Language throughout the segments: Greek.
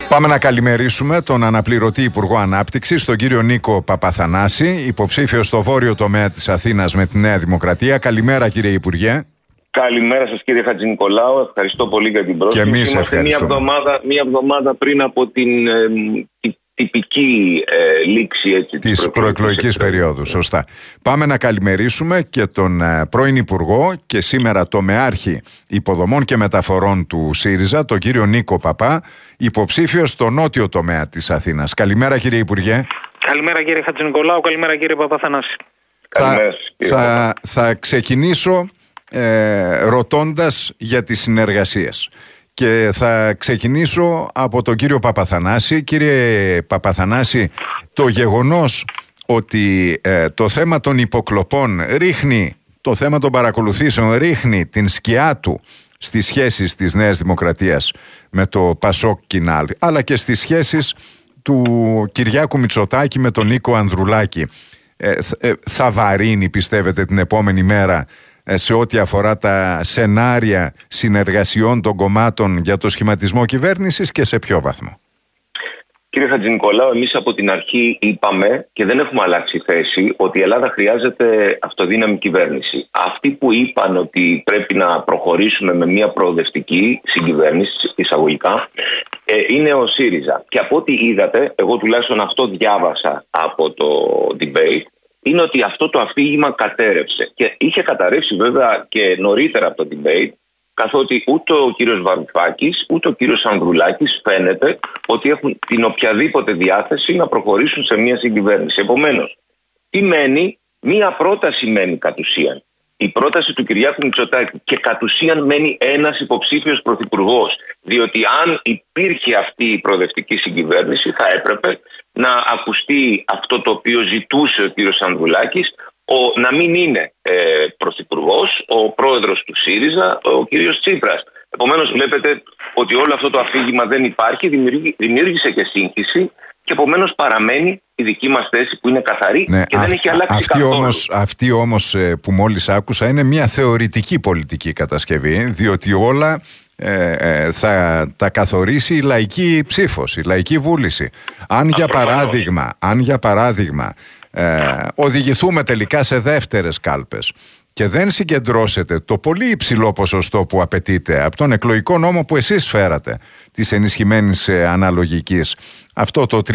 Πάμε να καλημερίσουμε τον αναπληρωτή Υπουργό Ανάπτυξης, τον κύριο Νίκο Παπαθανάση, υποψήφιο στο βόρειο τομέα της Αθήνας με τη Νέα Δημοκρατία. Καλημέρα, κύριε Υπουργέ. Καλημέρα σας, κύριε Χατζηνικολάου. Ευχαριστώ πολύ για την πρόσκληση. Και εμείς ευχαριστούμε. Μία εβδομάδα πριν από την τυπική λήξη της προεκλογικής περίοδου. Σωστά. Πάμε να καλημερίσουμε και τον πρώην Υπουργό και σήμερα τομεάρχη υποδομών και μεταφορών του ΣΥΡΙΖΑ, τον κύριο Νίκο Παπά, υποψήφιο στο νότιο τομέα της Αθήνας. Καλημέρα, κύριε Υπουργέ. Καλημέρα, κύριε Χατζηνικολάου. Καλημέρα, κύριε Παπαθανάση. Θα ξεκινήσω ρωτώντας για τις συνεργασίες. Και θα ξεκινήσω από τον κύριο Παπαθανάση. Κύριε Παπαθανάση, το γεγονός ότι το θέμα των υποκλοπών ρίχνει, το θέμα των παρακολουθήσεων ρίχνει την σκιά του στις σχέσεις της Νέας Δημοκρατίας με το Πασόκ Κινάλ, αλλά και στις σχέσεις του Κυριάκου Μητσοτάκη με τον Νίκο Ανδρουλάκη, θα βαρύνει, πιστεύετε, την επόμενη μέρα σε ό,τι αφορά τα σενάρια συνεργασιών των κομμάτων για το σχηματισμό κυβέρνησης, και σε ποιο βαθμό? Κύριε Χατζηνικολάου, εμείς από την αρχή είπαμε και δεν έχουμε αλλάξει θέση ότι η Ελλάδα χρειάζεται αυτοδύναμη κυβέρνηση. Αυτοί που είπαν ότι πρέπει να προχωρήσουμε με μια προοδευτική συγκυβέρνηση, εισαγωγικά, είναι ο ΣΥΡΙΖΑ. Και από ό,τι είδατε, εγώ τουλάχιστον αυτό διάβασα από το debate, είναι ότι αυτό το αφήγημα κατέρευσε. Και είχε καταρρεύσει βέβαια και νωρίτερα από το debate, καθότι ούτε ο κύριος Βαρουφάκης ούτε ο κύριος Ανδρουλάκης φαίνεται ότι έχουν την οποιαδήποτε διάθεση να προχωρήσουν σε μια συγκυβέρνηση. Επομένως, τι μένει? Μία πρόταση μένει κατ' ουσίαν. Η πρόταση του Κυριάκου Μητσοτάκη, και κατ' ουσίαν μένει ένας υποψήφιος πρωθυπουργός. Διότι αν υπήρχε αυτή η προοδευτική συγκυβέρνηση, θα έπρεπε να ακουστεί αυτό το οποίο ζητούσε ο κύριος Ανδρουλάκης, να μην είναι πρωθυπουργός ο πρόεδρος του ΣΥΡΙΖΑ, ο κύριος Τσίπρας. Επομένως, βλέπετε ότι όλο αυτό το αφήγημα δεν υπάρχει, δημιούργησε και σύγχυση, και επομένως παραμένει η δική μας θέση που είναι καθαρή, ναι, και δεν έχει αλλάξει καθόλου. Αυτή όμως που μόλις άκουσα είναι μια θεωρητική πολιτική κατασκευή, διότι όλα θα τα καθορίσει η λαϊκή ψήφος, η λαϊκή βούληση. Αν για παράδειγμα οδηγηθούμε τελικά σε δεύτερες κάλπες και δεν συγκεντρώσετε το πολύ υψηλό ποσοστό που απαιτείται από τον εκλογικό νόμο που εσείς φέρατε, της ενισχυμένης αναλογικής, αυτό το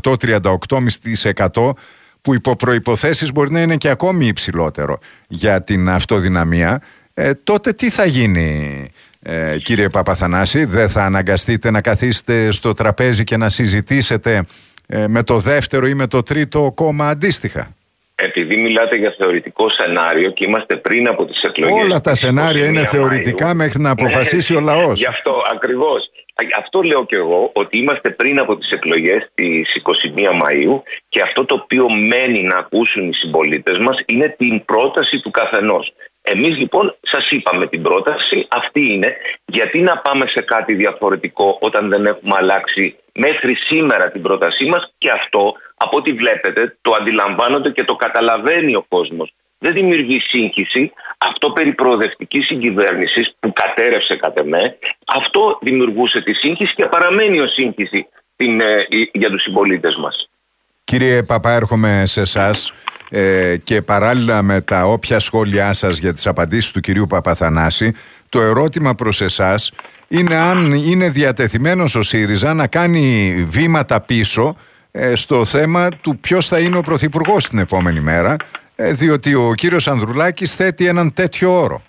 38,5% που υπό προϋποθέσεις μπορεί να είναι και ακόμη υψηλότερο για την αυτοδυναμία, τότε τι θα γίνει, κύριε Παπαθανάση? Δεν θα αναγκαστείτε να καθίσετε στο τραπέζι και να συζητήσετε με το δεύτερο ή με το τρίτο κόμμα αντίστοιχα? Επειδή μιλάτε για θεωρητικό σενάριο και είμαστε πριν από τις εκλογές. Όλα τα σενάρια είναι θεωρητικά μέχρι να αποφασίσει ο λαός. Γι' αυτό ακριβώς. Αυτό λέω και εγώ, ότι είμαστε πριν από τις εκλογές της 21 Μαΐου, και αυτό το οποίο μένει να ακούσουν οι συμπολίτες μας είναι την πρόταση του καθενός. Εμείς λοιπόν σας είπαμε την πρόταση, αυτή είναι. Γιατί να πάμε σε κάτι διαφορετικό όταν δεν έχουμε αλλάξει μέχρι σήμερα την πρότασή μας? Και αυτό, από ό,τι βλέπετε, το αντιλαμβάνονται και το καταλαβαίνει ο κόσμος. Δεν δημιουργεί σύγχυση. Αυτό περί προοδευτικής συγκυβέρνησης που κατέρευσε κατ' εμέ, αυτό δημιουργούσε τη σύγχυση και παραμένει ως σύγχυση για τους συμπολίτες μας. Κύριε Παπά, έρχομαι σε εσάς και παράλληλα με τα όποια σχόλιά σας για τις απαντήσεις του κυρίου Παπαθανάση, το ερώτημα προς εσάς είναι αν είναι διατεθειμένος ο ΣΥΡΙΖΑ να κάνει βήματα πίσω στο θέμα του ποιος θα είναι ο πρωθυπουργός την επόμενη μέρα, διότι ο κύριος Ανδρουλάκης θέτει έναν τέτοιο όρο.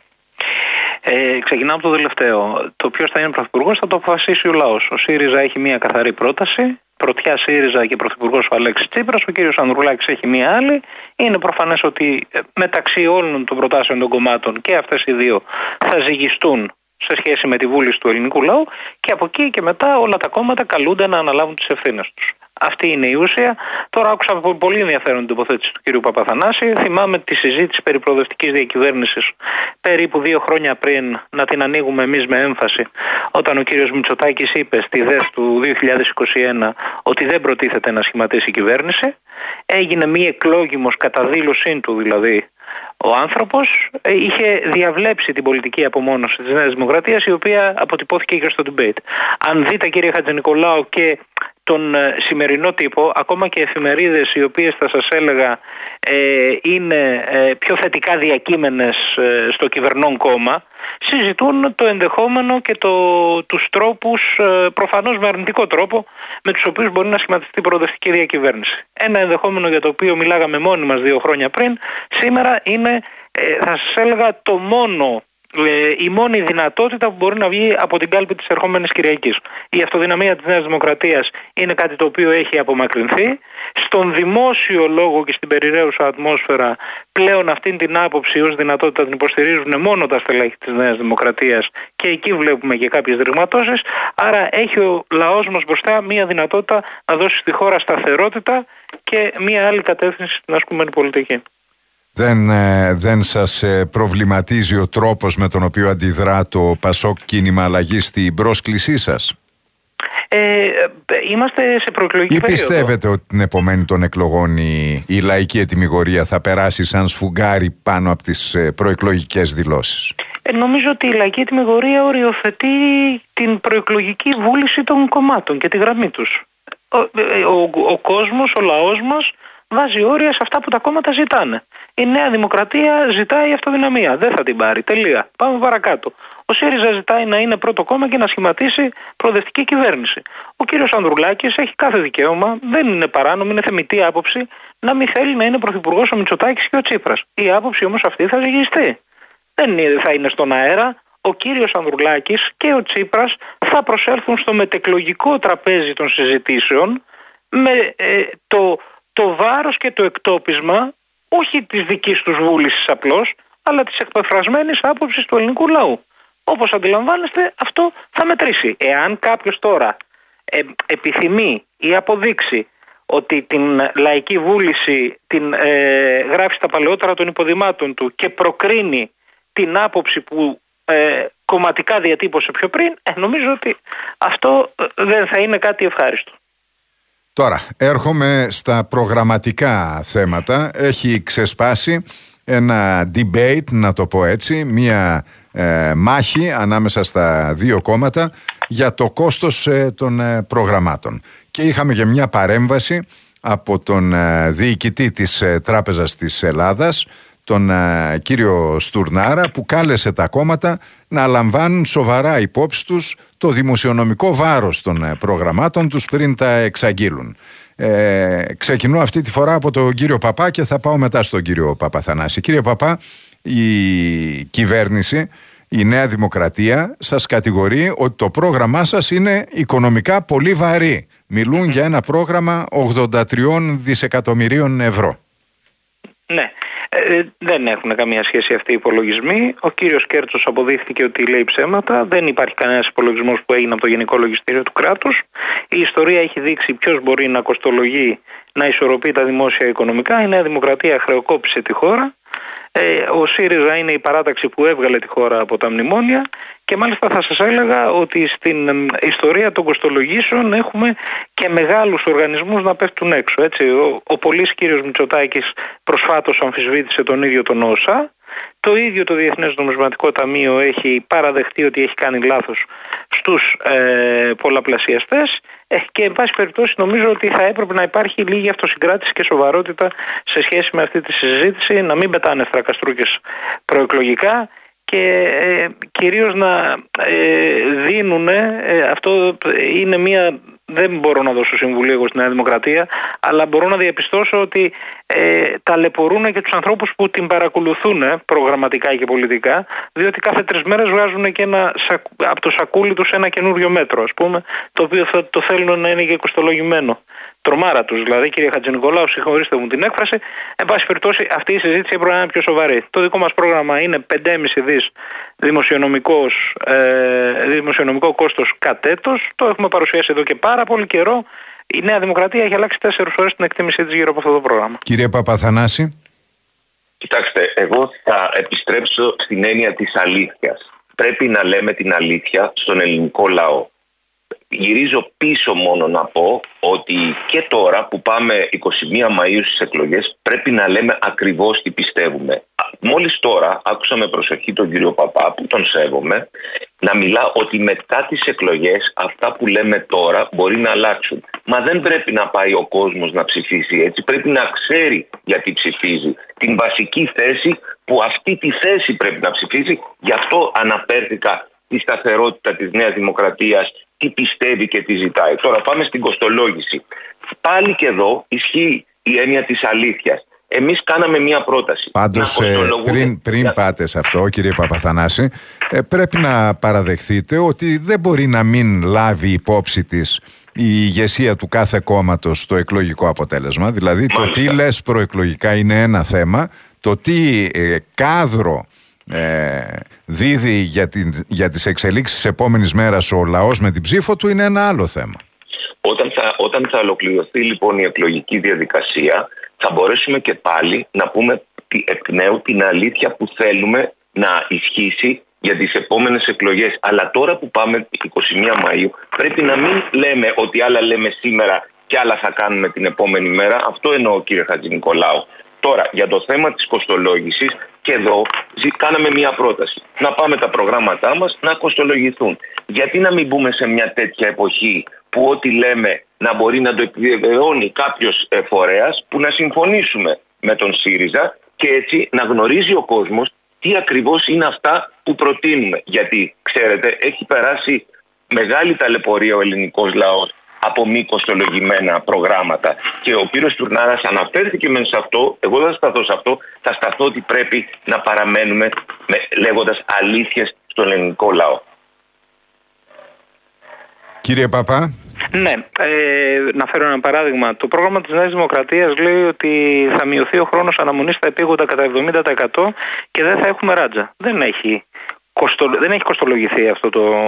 Ξεκινάω από το τελευταίο. Το ποιος θα είναι πρωθυπουργός θα το αποφασίσει ο λαός. Ο ΣΥΡΙΖΑ έχει μια καθαρή πρόταση. Πρωτιά ΣΥΡΙΖΑ και πρωθυπουργός ο Αλέξης Τσίπρας. Ο κύριος Ανδρουλάκης έχει μια άλλη. Είναι προφανές ότι μεταξύ όλων των προτάσεων των κομμάτων και αυτές οι δύο θα ζυγιστούν σε σχέση με τη βούληση του ελληνικού λαού, και από εκεί και μετά όλα τα κόμματα καλούνται να αναλάβουν τις ευθύνες τους. Αυτή είναι η ουσία. Τώρα άκουσα πολύ ενδιαφέρον την τοποθέτηση του κ. Παπαθανάση. Θυμάμαι τη συζήτηση περί προοδευτικής διακυβέρνησης περίπου 2 χρόνια πριν, να την ανοίγουμε εμείς με έμφαση, όταν ο κ. Μητσοτάκης είπε στη ΔΕΘ του 2021 ότι δεν προτίθεται να σχηματίσει κυβέρνηση. Έγινε μία εκλόγιμος κατά δήλωσή του δηλαδή Ο άνθρωπος είχε διαβλέψει την πολιτική απομόνωση της Νέας Δημοκρατίας, η οποία αποτυπώθηκε και στο debate. Αν δείτε, κύριε Χατζηνικολάου, και τον σημερινό τύπο, ακόμα και εφημερίδες οι οποίες θα σας έλεγα είναι πιο θετικά διακείμενες στο κυβερνών κόμμα, συζητούν το ενδεχόμενο και τους τρόπους, προφανώς με αρνητικό τρόπο, με τους οποίους μπορεί να σχηματιστεί η προοδευτική διακυβέρνηση. Ένα ενδεχόμενο για το οποίο μιλάγαμε μόνοι μας 2 χρόνια πριν, σήμερα είναι, θα σας έλεγα, η μόνη δυνατότητα που μπορεί να βγει από την κάλπη της ερχόμενης Κυριακής. Η αυτοδυναμία της Νέας Δημοκρατίας είναι κάτι το οποίο έχει απομακρυνθεί. Στον δημόσιο λόγο και στην περιραίουσα ατμόσφαιρα πλέον αυτήν την άποψη ως δυνατότητα την υποστηρίζουν μόνο τα στελέχη της Νέας Δημοκρατίας και εκεί βλέπουμε και κάποιες ρηγματώσεις. Άρα έχει ο λαός μας μπροστά μία δυνατότητα να δώσει στη χώρα σταθερότητα και μία άλλη κατεύθυνση στην ασκούμενη πολιτική. Δεν σας προβληματίζει ο τρόπος με τον οποίο αντιδρά το Πασόκ Κίνημα Αλλαγής στην πρόσκλησή σας? Είμαστε σε προεκλογική περίοδο. Ή πιστεύετε ότι την επομένη των εκλογών η λαϊκή ετυμηγορία θα περάσει σαν σφουγγάρι πάνω από τις προεκλογικές δηλώσεις? Νομίζω ότι η λαϊκή ετυμηγορία οριοθετεί την προεκλογική βούληση των κομμάτων και τη γραμμή τους. Ο κόσμος, ο λαός μας βάζει όρια σε αυτά που τα κόμματα ζητάνε. Η Νέα Δημοκρατία ζητάει αυτοδυναμία. Δεν θα την πάρει. Τελεία. Πάμε παρακάτω. Ο ΣΥΡΙΖΑ ζητάει να είναι πρώτο κόμμα και να σχηματίσει προοδευτική κυβέρνηση. Ο κύριος Ανδρουλάκης έχει κάθε δικαίωμα, δεν είναι παράνομη, είναι θεμιτή άποψη, να μην θέλει να είναι πρωθυπουργός ο Μητσοτάκης και ο Τσίπρας. Η άποψη όμως αυτή θα ζυγιστεί. Δεν θα είναι στον αέρα. Ο κύριος Ανδρουλάκης και ο Τσίπρας θα προσέλθουν στο μετεκλογικό τραπέζι των συζητήσεων με το βάρος και το εκτόπισμα όχι της δικής τους βούλησης απλώς, αλλά της εκπεφρασμένης άποψης του ελληνικού λαού. Όπως αντιλαμβάνεστε, αυτό θα μετρήσει. Εάν κάποιος τώρα επιθυμεί ή αποδείξει ότι την λαϊκή βούληση την γράφει στα παλαιότερα των υποδημάτων του και προκρίνει την άποψη που κομματικά διατύπωσε πιο πριν, νομίζω ότι αυτό δεν θα είναι κάτι ευχάριστο. Τώρα, έρχομαι στα προγραμματικά θέματα. Έχει ξεσπάσει ένα debate, να το πω έτσι, μία μάχη ανάμεσα στα 2 κόμματα για το κόστος των προγραμμάτων. Και είχαμε και μια παρέμβαση από τον διοικητή της Τράπεζας της Ελλάδας, τον κύριο Στουρνάρα, που κάλεσε τα κόμματα να λαμβάνουν σοβαρά υπόψη τους το δημοσιονομικό βάρος των προγραμμάτων τους πριν τα εξαγγείλουν. Ξεκινώ αυτή τη φορά από τον κύριο Παπά και θα πάω μετά στον κύριο Παπαθανάση. Κύριε Παπά, η κυβέρνηση, η Νέα Δημοκρατία, σας κατηγορεί ότι το πρόγραμμά σας είναι οικονομικά πολύ βαρύ. Μιλούν για ένα πρόγραμμα 83 δισεκατομμυρίων ευρώ. Ναι, δεν έχουν καμία σχέση αυτοί οι υπολογισμοί. Ο κύριος Κέρτσος αποδείχθηκε ότι λέει ψέματα. Δεν υπάρχει κανένας υπολογισμός που έγινε από το Γενικό Λογιστήριο του κράτους. Η ιστορία έχει δείξει ποιος μπορεί να κοστολογεί, να ισορροπεί τα δημόσια οικονομικά. Η Νέα Δημοκρατία χρεοκόπησε τη χώρα. Ο ΣΥΡΙΖΑ είναι η παράταξη που έβγαλε τη χώρα από τα μνημόνια και μάλιστα θα σας έλεγα ότι στην ιστορία των κοστολογήσεων έχουμε και μεγάλους οργανισμούς να πέφτουν έξω. Έτσι. Ο πολύς κύριος Μητσοτάκης προσφάτως αμφισβήτησε τον ίδιο τον ΩΣΑ. Το ίδιο το Διεθνές Νομισματικό Ταμείο έχει παραδεχτεί ότι έχει κάνει λάθος στους πολλαπλασιαστές και εν πάση περιπτώσει νομίζω ότι θα έπρεπε να υπάρχει λίγη αυτοσυγκράτηση και σοβαρότητα σε σχέση με αυτή τη συζήτηση, να μην πετάνε στρακαστρούκες προεκλογικά και κυρίως να δίνουν, αυτό είναι μία... Δεν μπορώ να δώσω συμβουλή εγώ στη Νέα Δημοκρατία, αλλά μπορώ να διαπιστώσω ότι ταλαιπωρούν και τους ανθρώπους που την παρακολουθούν προγραμματικά και πολιτικά, διότι κάθε 3 μέρες βγάζουν και από το σακούλι τους ένα καινούριο μέτρο, ας πούμε, το οποίο το θέλουν να είναι και κοστολογημένο. Τρομάρα τους δηλαδή, κύριε Χατζηνικολάου, συγχωρήστε μου την έκφραση. Εν πάση περιπτώσει, αυτή η συζήτηση έπρεπε να είναι πιο σοβαρή. Το δικό μας πρόγραμμα είναι 5,5 δις δημοσιονομικό κόστος κατ' έτος. Το έχουμε παρουσιάσει εδώ και πάρα πολύ καιρό. Η Νέα Δημοκρατία έχει αλλάξει 4 φορές την εκτίμησή της γύρω από αυτό το πρόγραμμα. Κύριε Παπαθανάση. Κοιτάξτε, εγώ θα επιστρέψω στην έννοια της αλήθειας. Πρέπει να λέμε την αλήθεια στον ελληνικό λαό. γυρίζω πίσω μόνο να πω ότι και τώρα που πάμε 21 Μαΐου στις εκλογές πρέπει να λέμε ακριβώς τι πιστεύουμε. Μόλις τώρα άκουσα με προσοχή τον κύριο Παπά, που τον σέβομαι, να μιλά ότι μετά τις εκλογές αυτά που λέμε τώρα μπορεί να αλλάξουν. Μα δεν πρέπει να πάει ο κόσμος να ψηφίσει έτσι, πρέπει να ξέρει γιατί ψηφίζει. Την βασική θέση που αυτή τη θέση πρέπει να ψηφίσει, γι' αυτό αναφέρθηκα τη σταθερότητα της Νέας Δημοκρατίας, τι πιστεύει και τι ζητάει. Τώρα πάμε στην κοστολόγηση. Πάλι και εδώ ισχύει η έννοια της αλήθειας. Εμείς κάναμε μία πρόταση. Πάντως πριν πάτε σε αυτό, κύριε Παπαθανάση, πρέπει να παραδεχθείτε ότι δεν μπορεί να μην λάβει υπόψη της η ηγεσία του κάθε κόμματος το εκλογικό αποτέλεσμα. Δηλαδή το τι λες προεκλογικά είναι ένα θέμα, το τι κάδρο δίδει για τις εξελίξεις της επόμενης μέρας ο λαός με την ψήφο του είναι ένα άλλο θέμα. Όταν θα ολοκληρωθεί λοιπόν η εκλογική διαδικασία, θα μπορέσουμε και πάλι να πούμε εκ νέου την αλήθεια που θέλουμε να ισχύσει για τις επόμενες εκλογές. Αλλά τώρα που πάμε 21 Μαΐου πρέπει να μην λέμε ότι άλλα λέμε σήμερα και άλλα θα κάνουμε την επόμενη μέρα. Αυτό εννοώ, κύριε Χατζηνικολάου. Τώρα, για το θέμα της κοστολόγησης, και εδώ κάναμε μια πρόταση. Να πάμε τα προγράμματά μας να κοστολογηθούν. Γιατί να μην μπούμε σε μια τέτοια εποχή που ό,τι λέμε να μπορεί να το επιβεβαιώνει κάποιος φορέας, που να συμφωνήσουμε με τον ΣΥΡΙΖΑ και έτσι να γνωρίζει ο κόσμος τι ακριβώς είναι αυτά που προτείνουμε. Γιατί, ξέρετε, έχει περάσει μεγάλη ταλαιπωρία ο ελληνικός λαός από μη κοστολογημένα προγράμματα. Και ο κύριος Τουρνάρας αναφέρθηκε μέσα σε αυτό, εγώ δεν θα σταθώ σε αυτό, θα σταθώ ότι πρέπει να παραμένουμε λέγοντας αλήθειες στον ελληνικό λαό. Κύριε Παπά. Ναι, να φέρω ένα παράδειγμα. Το πρόγραμμα της Νέας Δημοκρατίας λέει ότι θα μειωθεί ο χρόνος αναμονής στα επίγοντα κατά 70% και δεν θα έχουμε ράτζα. Δεν έχει κοστολογηθεί αυτό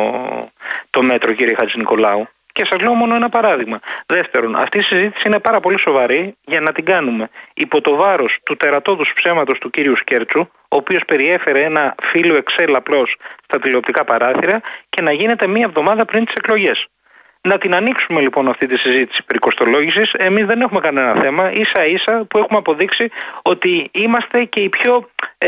το μέτρο, κύριε Χατζηνικολάου. Και σας λέω μόνο ένα παράδειγμα. Δεύτερον, αυτή η συζήτηση είναι πάρα πολύ σοβαρή για να την κάνουμε υπό το βάρος του τερατώδους ψέματος του κύριου Σκέρτσου, ο οποίος περιέφερε ένα φύλλο Excel απλώς στα τηλεοπτικά παράθυρα, και να γίνεται μία εβδομάδα πριν τις εκλογές. Να την ανοίξουμε λοιπόν αυτή τη συζήτηση περί κοστολόγησης. Εμείς δεν έχουμε κανένα θέμα, ίσα ίσα που έχουμε αποδείξει ότι είμαστε και οι πιο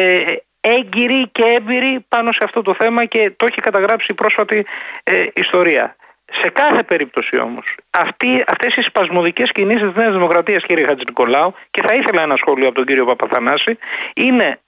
έγκυροι και έμπειροι πάνω σε αυτό το θέμα και το έχει καταγράψει η πρόσφατη ιστορία. Σε κάθε περίπτωση όμως, αυτές οι σπασμωδικές κινήσεις της Νέας Δημοκρατίας, κύριε Χατζηνικολάου, και θα ήθελα ένα σχόλιο από τον κύριο Παπαθανάση, είναι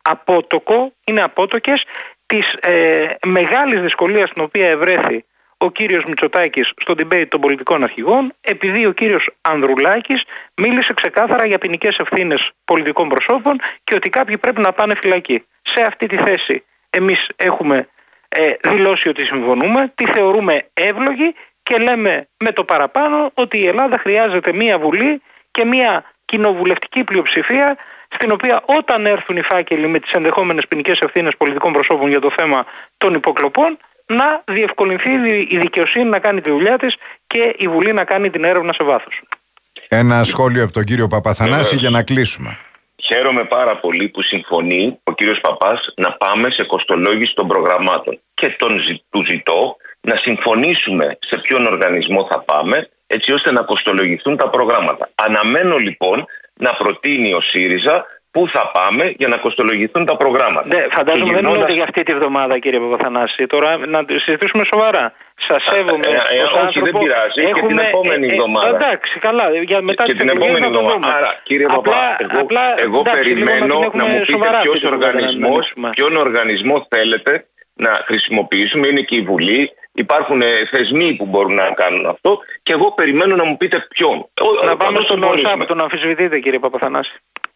απότοκες της μεγάλης δυσκολίας στην οποία ευρέθη ο κύριος Μητσοτάκης στο debate των πολιτικών αρχηγών, επειδή ο κύριος Ανδρουλάκης μίλησε ξεκάθαρα για ποινικές ευθύνες πολιτικών προσώπων και ότι κάποιοι πρέπει να πάνε φυλακή. Σε αυτή τη θέση εμείς έχουμε δηλώσει ότι συμφωνούμε, τη θεωρούμε εύλογη και λέμε με το παραπάνω ότι η Ελλάδα χρειάζεται μία βουλή και μία κοινοβουλευτική πλειοψηφία, στην οποία όταν έρθουν οι φάκελοι με τις ενδεχόμενες ποινικές ευθύνες πολιτικών προσώπων για το θέμα των υποκλοπών, να διευκολυνθεί η δικαιοσύνη να κάνει τη δουλειά της και η Βουλή να κάνει την έρευνα σε βάθος. Ένα σχόλιο από τον κύριο Παπαθανάση για να κλείσουμε. Χαίρομαι πάρα πολύ που συμφωνεί ο κύριος Παπάς να πάμε σε κοστολόγηση των προγραμμάτων και του ζητώ να συμφωνήσουμε σε ποιον οργανισμό θα πάμε, έτσι ώστε να κοστολογηθούν τα προγράμματα. Αναμένω λοιπόν να προτείνει ο ΣΥΡΙΖΑ πού θα πάμε για να κοστολογηθούν τα προγράμματα. Ναι, φαντάζομαι δεν είναι για αυτή τη βδομάδα, κύριε Παπαθανάση. Τώρα να συζητήσουμε σοβαρά. Σας σέβομαι. Όχι, δεν πειράζει. Και την επόμενη εβδομάδα. Εντάξει, καλά. Για μετά και την επόμενη εβδομάδα. Άρα, κύριε Παπά, εγώ περιμένω να μου πείτε ποιον οργανισμό θέλετε να χρησιμοποιήσουμε. Είναι και η Βουλή. Υπάρχουν θεσμοί που μπορούν να κάνουν αυτό. Και εγώ περιμένω να μου πείτε ποιον. Να πάμε στον ΟΣΑ που τον αμφισβητείτε, κύριε Παπαθανάση.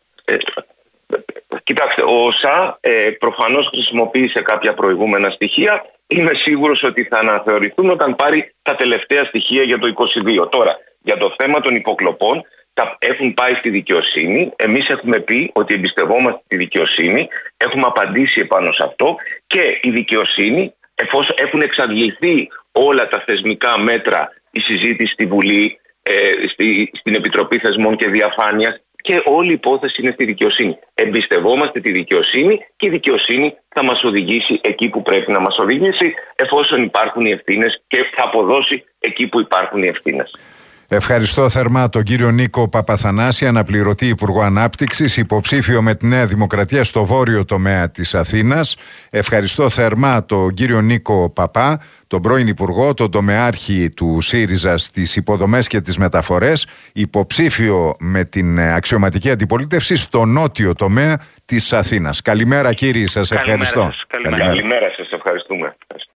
Κοιτάξτε, ο ΩΣΑ προφανώς χρησιμοποίησε κάποια προηγούμενα στοιχεία. Είμαι σίγουρος ότι θα αναθεωρηθούν όταν πάρει τα τελευταία στοιχεία για το 2022. Τώρα, για το θέμα των υποκλοπών, έχουν πάει στη δικαιοσύνη. Εμείς έχουμε πει ότι εμπιστευόμαστε τη δικαιοσύνη. Έχουμε απαντήσει επάνω σε αυτό. Και η δικαιοσύνη, εφόσον έχουν εξαντληθεί όλα τα θεσμικά μέτρα, η συζήτηση στη Βουλή, στην Επιτροπή Θεσμών και Διαφάνειας, και όλη η υπόθεση είναι στη δικαιοσύνη. Εμπιστευόμαστε τη δικαιοσύνη και η δικαιοσύνη θα μας οδηγήσει εκεί που πρέπει να μας οδηγήσει, εφόσον υπάρχουν οι ευθύνες, και θα αποδώσει εκεί που υπάρχουν οι ευθύνες. Ευχαριστώ θερμά τον κύριο Νίκο Παπαθανάση, αναπληρωτή Υπουργό Ανάπτυξης, υποψήφιο με τη Νέα Δημοκρατία στο βόρειο τομέα της Αθήνας. Ευχαριστώ θερμά τον κύριο Νίκο Παπά, τον πρώην Υπουργό, τον τομεάρχη του ΣΥΡΙΖΑ στις υποδομές και τις μεταφορές, υποψήφιο με την αξιωματική αντιπολίτευση στο νότιο τομέα της Αθήνας. Καλημέρα κύριοι, σας ευχαριστώ. Καλημέρα σας, ευχαριστούμε.